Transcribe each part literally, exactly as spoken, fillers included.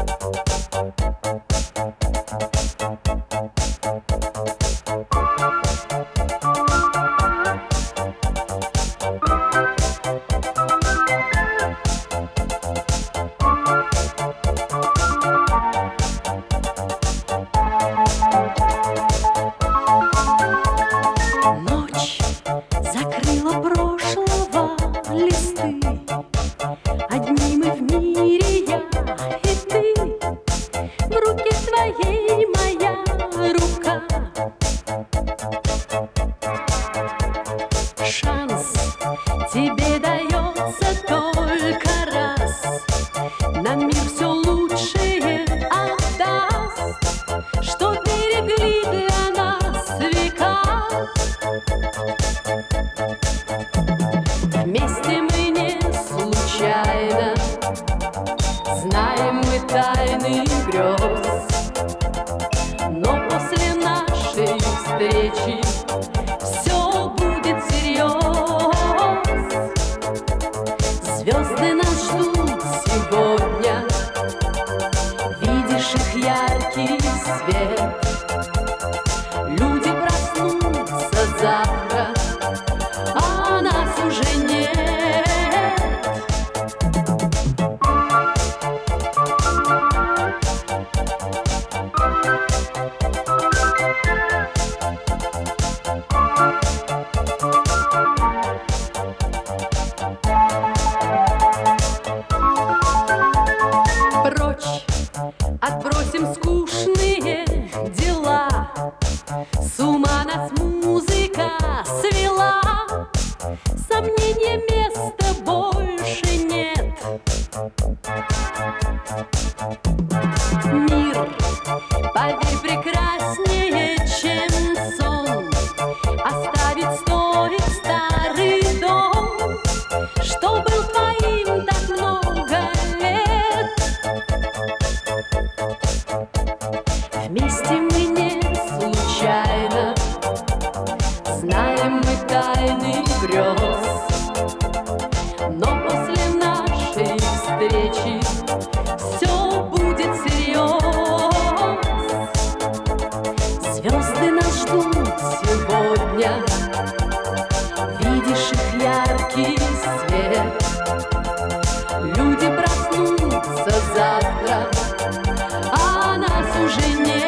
Тебе дается только раз, на мир все лучшее отдаст, что берегли для нас века. Вместе мы не случайно знаем мы тайны грез, но после нашей встречи все будет всерьез. Звезды нас ждут сегодня, видишь их яркий свет. Люди проснутся завтра, а нас уже нет. Отбросим скучные дела, с ума нас музыка свела, сомнения места больше нет. Мир, поверь, прекраснее, чем сон, оставить стоит старый дом, что был твоим так много лет. Вместе мы не случайно знаем мы тайны грез, но после нашей встречи все будет всерьез. Звезды нас ждут сегодня, видишь их яркий свет. Люди проснутся завтра, а нас уже нет.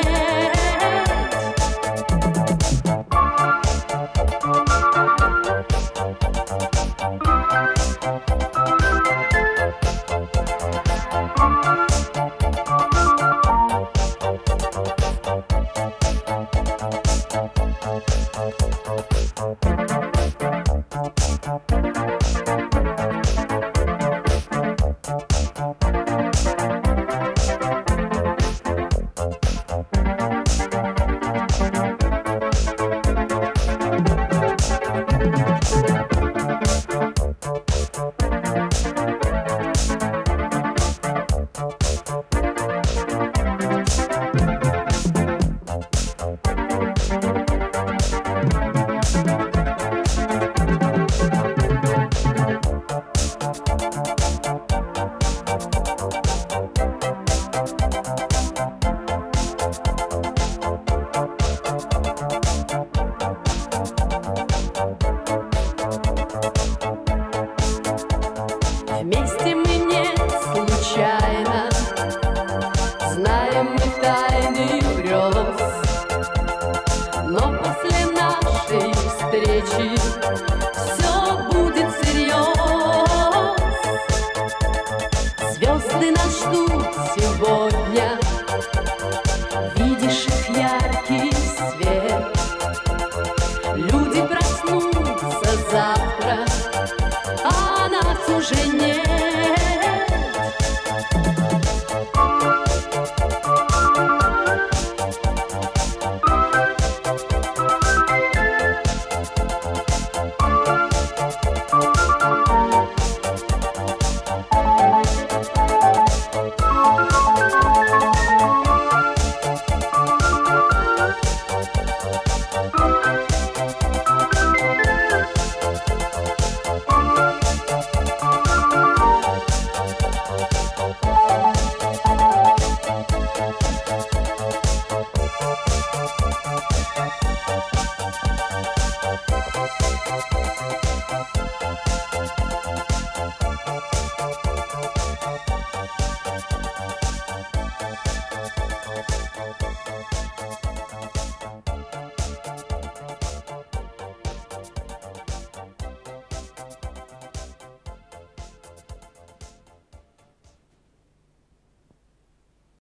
Вместе мы не случайно знаем мы тайны.